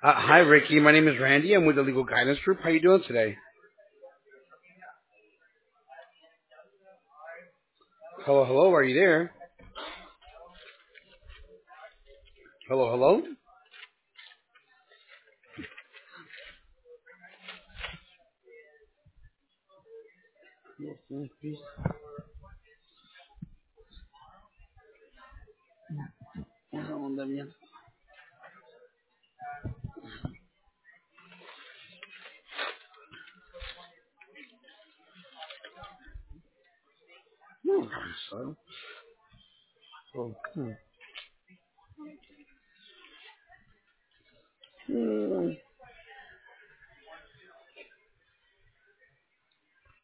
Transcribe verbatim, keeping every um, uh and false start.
Uh, hi, Ricky. My name is Randy. I'm with the Legal Guidance Group. How you doing today? Hello, hello. Are you there? Hello, hello. Yes, yes, please. Una onda bien. No, so. Oh, hmm. Hmm.